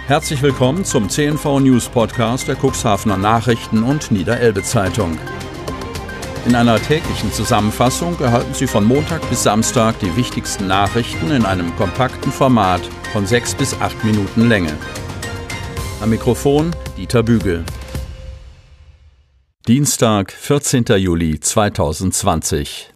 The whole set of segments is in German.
Herzlich willkommen zum CNV News Podcast der Cuxhavener Nachrichten und Niederelbe Zeitung. In einer täglichen Zusammenfassung erhalten Sie von Montag bis Samstag die wichtigsten Nachrichten in einem kompakten Format von 6 bis 8 Minuten Länge. Am Mikrofon Dieter Bügel. Dienstag, 14. Juli 2020.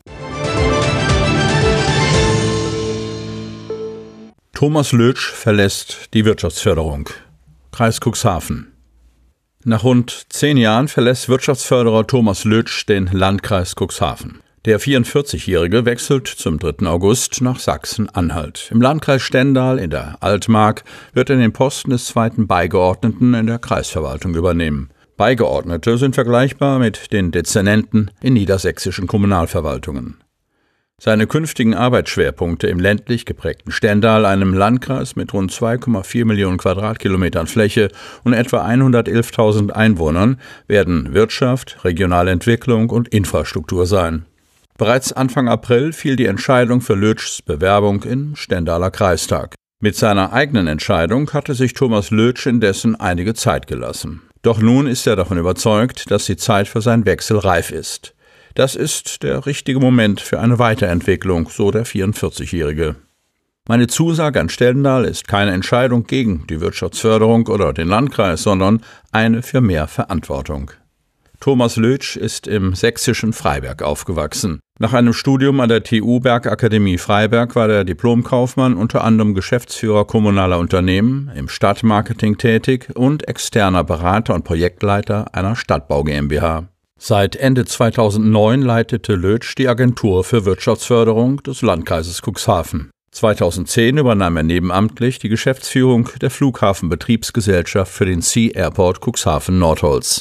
Thomas Lötsch verlässt die Wirtschaftsförderung. Kreis Cuxhaven. Nach rund 10 Jahren verlässt Wirtschaftsförderer Thomas Lötsch den Landkreis Cuxhaven. Der 44-Jährige wechselt zum 3. August nach Sachsen-Anhalt. Im Landkreis Stendal in der Altmark wird er den Posten des 2. Beigeordneten in der Kreisverwaltung übernehmen. Beigeordnete sind vergleichbar mit den Dezernenten in niedersächsischen Kommunalverwaltungen. Seine künftigen Arbeitsschwerpunkte im ländlich geprägten Stendal, einem Landkreis mit rund 2,4 Millionen Quadratkilometern Fläche und etwa 111.000 Einwohnern, werden Wirtschaft, regionale Entwicklung und Infrastruktur sein. Bereits Anfang April fiel die Entscheidung für Lötschs Bewerbung im Stendaler Kreistag. Mit seiner eigenen Entscheidung hatte sich Thomas Lötsch indessen einige Zeit gelassen. Doch nun ist er davon überzeugt, dass die Zeit für seinen Wechsel reif ist. Das ist der richtige Moment für eine Weiterentwicklung, so der 44-Jährige. Meine Zusage an Stendal ist keine Entscheidung gegen die Wirtschaftsförderung oder den Landkreis, sondern eine für mehr Verantwortung. Thomas Lötsch ist im sächsischen Freiberg aufgewachsen. Nach einem Studium an der TU Bergakademie Freiberg war der Diplomkaufmann unter anderem Geschäftsführer kommunaler Unternehmen, im Stadtmarketing tätig und externer Berater und Projektleiter einer Stadtbau GmbH. Seit Ende 2009 leitete Lötsch die Agentur für Wirtschaftsförderung des Landkreises Cuxhaven. 2010 übernahm er nebenamtlich die Geschäftsführung der Flughafenbetriebsgesellschaft für den Sea Airport Cuxhaven-Nordholz.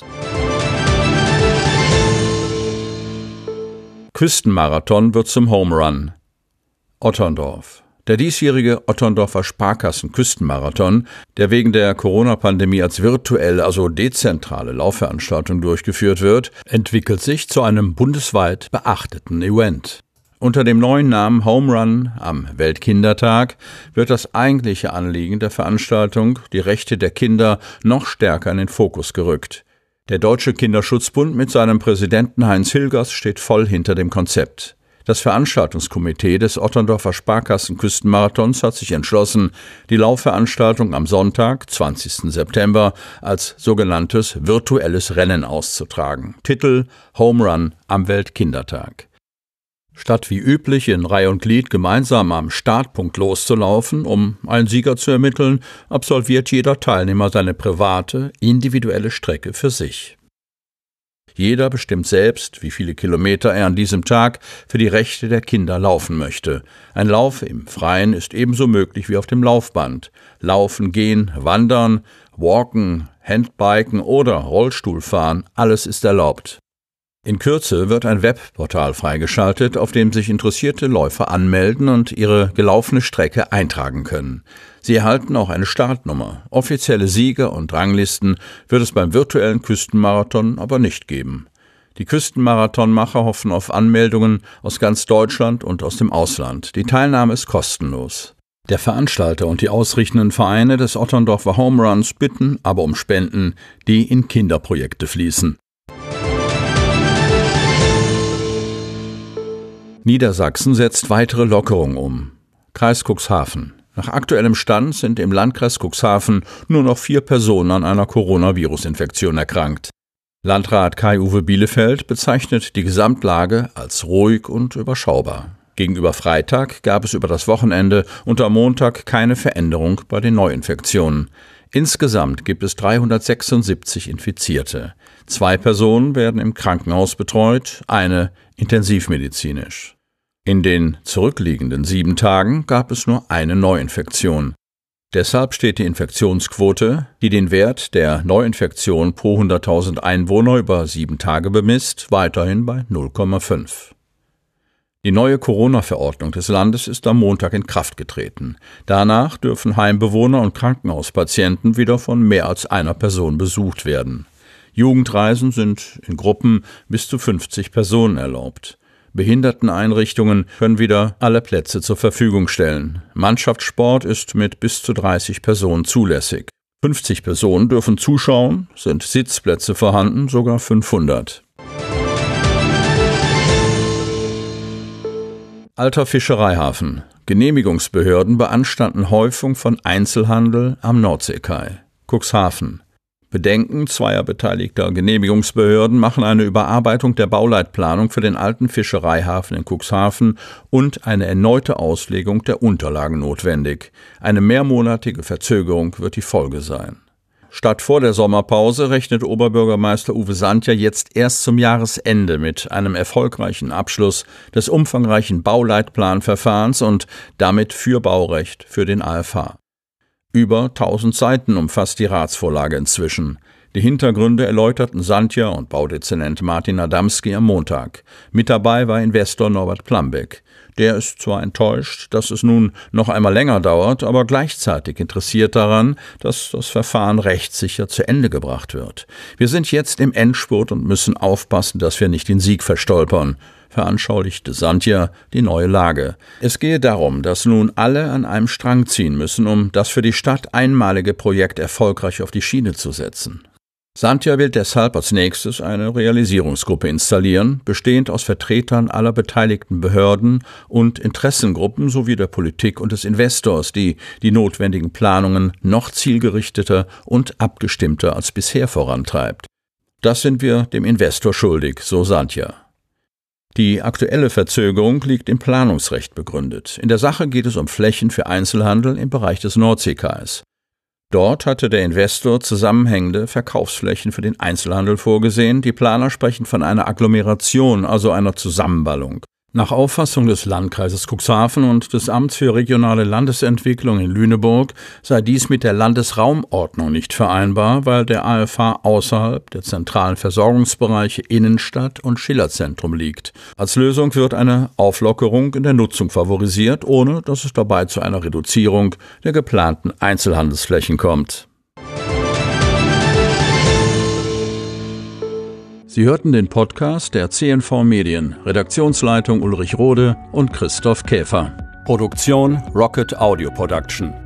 Küstenmarathon wird zum Home Run. Otterndorf. Der diesjährige Otterndorfer Sparkassen-Küstenmarathon, der wegen der Corona-Pandemie als virtuelle, also dezentrale Laufveranstaltung durchgeführt wird, entwickelt sich zu einem bundesweit beachteten Event. Unter dem neuen Namen Home Run am Weltkindertag wird das eigentliche Anliegen der Veranstaltung, die Rechte der Kinder, noch stärker in den Fokus gerückt. Der Deutsche Kinderschutzbund mit seinem Präsidenten Heinz Hilgers steht voll hinter dem Konzept. Das Veranstaltungskomitee des Otterndorfer Sparkassen-Küstenmarathons hat sich entschlossen, die Laufveranstaltung am Sonntag, 20. September, als sogenanntes virtuelles Rennen auszutragen. Titel: Home Run am Weltkindertag. Statt wie üblich in Reihe und Glied gemeinsam am Startpunkt loszulaufen, um einen Sieger zu ermitteln, absolviert jeder Teilnehmer seine private, individuelle Strecke für sich. Jeder bestimmt selbst, wie viele Kilometer er an diesem Tag für die Rechte der Kinder laufen möchte. Ein Lauf im Freien ist ebenso möglich wie auf dem Laufband. Laufen, gehen, wandern, walken, Handbiken oder Rollstuhlfahren, alles ist erlaubt. In Kürze wird ein Webportal freigeschaltet, auf dem sich interessierte Läufer anmelden und ihre gelaufene Strecke eintragen können. Sie erhalten auch eine Startnummer. Offizielle Sieger und Ranglisten wird es beim virtuellen Küstenmarathon aber nicht geben. Die Küstenmarathonmacher hoffen auf Anmeldungen aus ganz Deutschland und aus dem Ausland. Die Teilnahme ist kostenlos. Der Veranstalter und die ausrichtenden Vereine des Otterndorfer Home Runs bitten aber um Spenden, die in Kinderprojekte fließen. Niedersachsen setzt weitere Lockerungen um. Kreis Cuxhaven. Nach aktuellem Stand sind im Landkreis Cuxhaven nur noch 4 Personen an einer Coronavirus-Infektion erkrankt. Landrat Kai-Uwe Bielefeld bezeichnet die Gesamtlage als ruhig und überschaubar. Gegenüber Freitag gab es über das Wochenende und am Montag keine Veränderung bei den Neuinfektionen. Insgesamt gibt es 376 Infizierte. 2 Personen werden im Krankenhaus betreut, eine intensivmedizinisch. In den zurückliegenden 7 Tagen gab es nur eine Neuinfektion. Deshalb steht die Infektionsquote, die den Wert der Neuinfektion pro 100.000 Einwohner über 7 Tage bemisst, weiterhin bei 0,5. Die neue Corona-Verordnung des Landes ist am Montag in Kraft getreten. Danach dürfen Heimbewohner und Krankenhauspatienten wieder von mehr als einer Person besucht werden. Jugendreisen sind in Gruppen bis zu 50 Personen erlaubt. Behinderteneinrichtungen können wieder alle Plätze zur Verfügung stellen. Mannschaftssport ist mit bis zu 30 Personen zulässig. 50 Personen dürfen zuschauen, sind Sitzplätze vorhanden, sogar 500. Alter Fischereihafen. Genehmigungsbehörden beanstanden Häufung von Einzelhandel am Nordseekai. Cuxhaven. Bedenken zweier beteiligter Genehmigungsbehörden machen eine Überarbeitung der Bauleitplanung für den alten Fischereihafen in Cuxhaven und eine erneute Auslegung der Unterlagen notwendig. Eine mehrmonatige Verzögerung wird die Folge sein. Statt vor der Sommerpause rechnet Oberbürgermeister Uwe Santja jetzt erst zum Jahresende mit einem erfolgreichen Abschluss des umfangreichen Bauleitplanverfahrens und damit Fürbaurecht für den AFH. Über 1000 Seiten umfasst die Ratsvorlage inzwischen. Die Hintergründe erläuterten Santja und Baudezernent Martin Adamski am Montag. Mit dabei war Investor Norbert Plambeck. Der ist zwar enttäuscht, dass es nun noch einmal länger dauert, aber gleichzeitig interessiert daran, dass das Verfahren rechtssicher zu Ende gebracht wird. Wir sind jetzt im Endspurt und müssen aufpassen, dass wir nicht den Sieg verstolpern, veranschaulichte Santja die neue Lage. Es gehe darum, dass nun alle an einem Strang ziehen müssen, um das für die Stadt einmalige Projekt erfolgreich auf die Schiene zu setzen. Santja will deshalb als nächstes eine Realisierungsgruppe installieren, bestehend aus Vertretern aller beteiligten Behörden und Interessengruppen sowie der Politik und des Investors, die die notwendigen Planungen noch zielgerichteter und abgestimmter als bisher vorantreibt. Das sind wir dem Investor schuldig, so Santja. Die aktuelle Verzögerung liegt im Planungsrecht begründet. In der Sache geht es um Flächen für Einzelhandel im Bereich des Nordseekais. Dort hatte der Investor zusammenhängende Verkaufsflächen für den Einzelhandel vorgesehen. Die Planer sprechen von einer Agglomeration, also einer Zusammenballung. Nach Auffassung des Landkreises Cuxhaven und des Amts für regionale Landesentwicklung in Lüneburg sei dies mit der Landesraumordnung nicht vereinbar, weil der AFH außerhalb der zentralen Versorgungsbereiche Innenstadt und Schillerzentrum liegt. Als Lösung wird eine Auflockerung in der Nutzung favorisiert, ohne dass es dabei zu einer Reduzierung der geplanten Einzelhandelsflächen kommt. Sie hörten den Podcast der CNV Medien, Redaktionsleitung Ulrich Rode und Christoph Käfer. Produktion Rocket Audio Production.